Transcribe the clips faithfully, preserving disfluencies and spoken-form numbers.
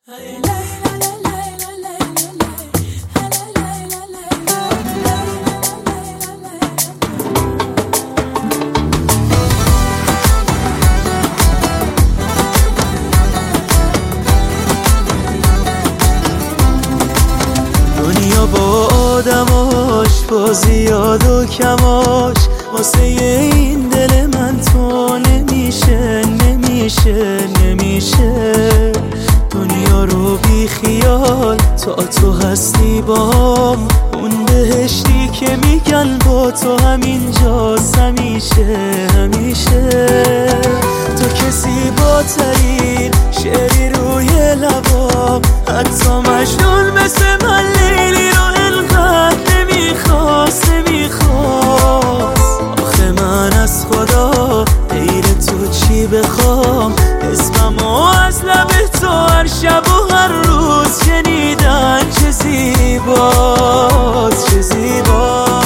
دنیا با آدماش، با زیاد و کماش، واسه این دل من تو نمیشه نمیشه نمیشه. دنیا رو بی خیال تا تو هستی بام، اون بهشتی که میگن با تو همینجاست همیشه همیشه. تو که زیباترین شعری روی لبام، حتی مجنون مثل من لیلی رو انقدر نمیخواست نمیخواست. آخه من از خدا غیر تو چی بخوام؟ اسممو از لب تو هر شب و هر روز شنیدن چه زیباست چه زیباست.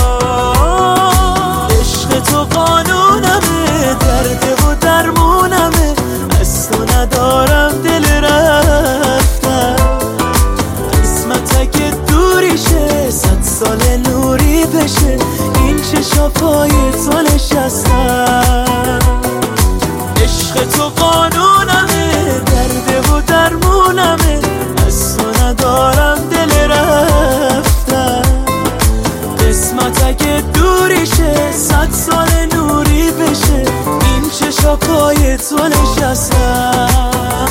عشق تو قانونمه، درد و درمونمه، از تو ندارم دل رفتن. قسمت اگه دوریشه صد سال نوری بشه، این چشا پای تو نشستن. عشق تو قانونمه، درد و درمونمه، از تو ندارم دل رفتن. قسمت اگه دوریشه صد سال نوری بشه، این چشا پای تو نشستن.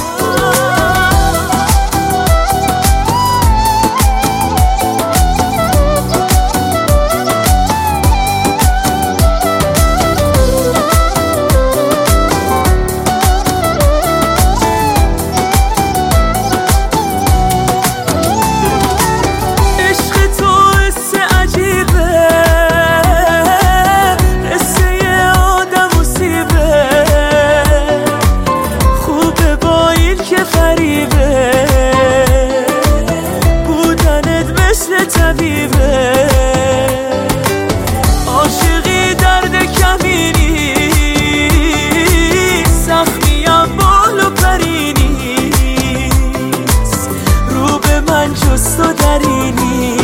طبیبه عاشقی درد کمینی، سختیم بال و پرینیست، رو به من جز تو درینی.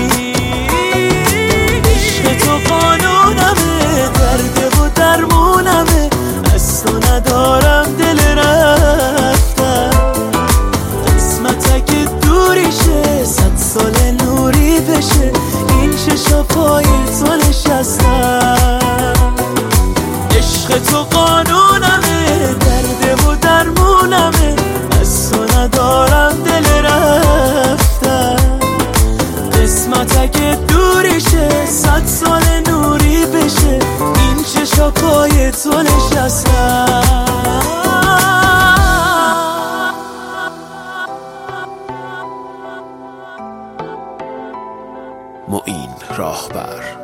عشق تو قانونمه، درد و درمونمه، از تو ندارم دل رفتن. قسمت اگه دوریشه صد سال نوری بشه، این چشا پای تو نشستن. عشق تو قانونمه، درد و درمونمه، از تو ندارم دل رفتن. قسمت اگه دوریشه صد سال نوری بشه، این چشا پای تو نشستن. معین راهبر.